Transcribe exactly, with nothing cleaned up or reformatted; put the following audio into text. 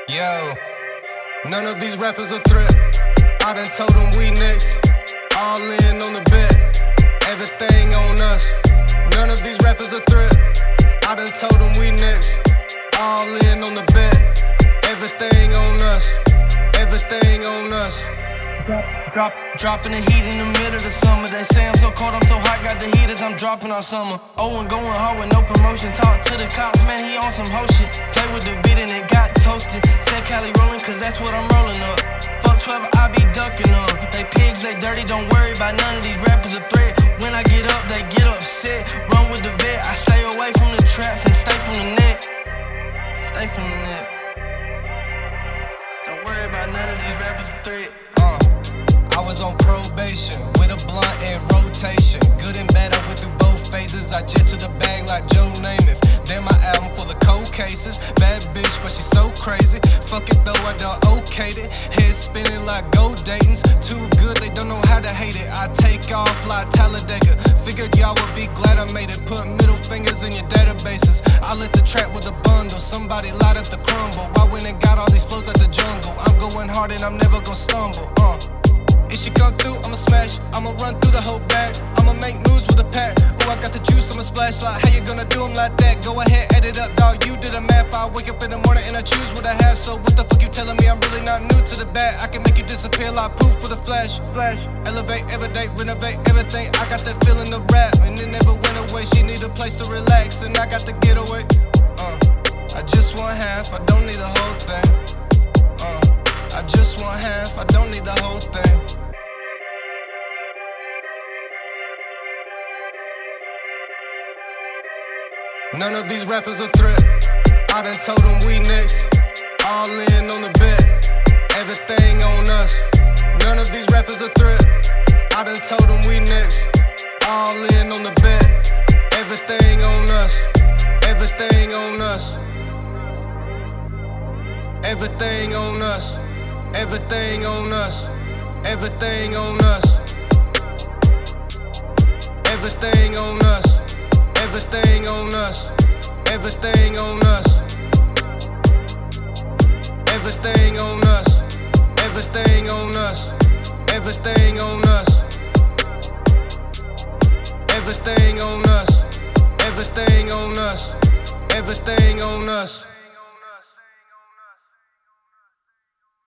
Yo, none of these rappers a threat. I done told them we next. All in on the bet. Everything on us. None of these rappers a threat. I done told them we next. All in on the bet. Everything on us. Everything on us. Drop, drop. Dropping the heat in the middle of the summer. They say I'm so cold, I'm so hot, got the heaters, I'm dropping all summer. Oh, and going hard with no promotion. Talk to the cops, man, he on some hoe shit. Play with the beat and it got toasted. Said Cali rolling, cause that's what I'm rolling up. Fuck twelve, I be ducking them. They pigs, they dirty, don't worry about none of these rappers a threat. When I get up, they get upset. Run with the vet, I stay away from the traps and stay from the net. Stay from the net. Don't worry about none of these rappers a threat. Uh, I was on probation with a blunt in rotation. Good and bad, I went through both phases. I jet to the bag like Joe Namath. Damn, my album full of cold cases. Bad bitch, but she so crazy. Fuck it though, I done okayed it. Head spinning like gold datings. Too good, they don't know how to hate it. I take off like Talladega. Figured y'all would be glad I made it. Put middle fingers in your databases. I lit the trap with a bundle. Somebody light up the crumble. I went and got all these flows out the jungle. I'm going hard and I'm never gonna stumble. Uh. If she come through, I'ma smash. I'ma run through the whole bag. I'ma make moves with a pack. Ooh, I got the juice, I'ma splash like how you gonna do 'em like that? Go ahead, edit up, dog. You did the math. I wake up in the morning and I choose what I have. So what the fuck you telling me? I'm really not new to the bat. I can make you disappear like poof for the flash. Flash. Elevate, everyday, renovate everything. I got that feeling to rap, and it never went away. She need a place to relax, and I got the getaway. Uh, I just want half. I don't need the whole thing. Uh, I just want half. I don't need the whole thing. None of these rappers a threat. I done told them we next. All in on the bet. Everything on us. None of these rappers a threat. I done told them we next. All in on the bet. Everything on us. Everything on us. Everything on us. Everything on us. Everything on us. Everything on us. Everything on us. Everything on us. Everything on us. Everything on us. Everything on us. Everything on us. Everything on us. Everything on us.